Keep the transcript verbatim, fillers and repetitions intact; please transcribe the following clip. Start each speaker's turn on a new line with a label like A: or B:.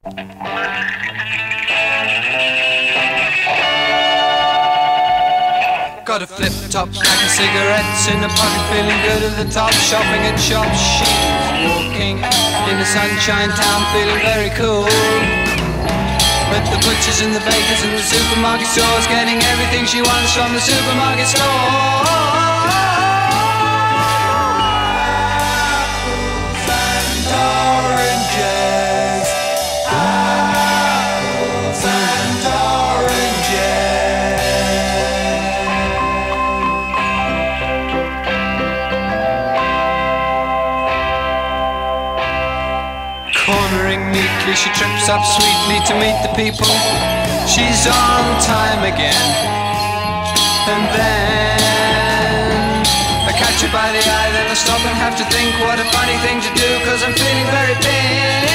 A: Got a flip-top pack of cigarettes in the pocket, feeling good at the top, shopping at shops. She's walking in the sunshine town, feeling very cool. With the butchers and the bakers and the supermarket stores, getting everything she wants from the supermarket store. Apples and oranges, apples and oranges. Cornering neatly, she trips up sweetly to meet the people. She's on time again. And then I catch her by the eye, then I stop and have to think what a funny thing to do, 'cause I'm feeling very thin.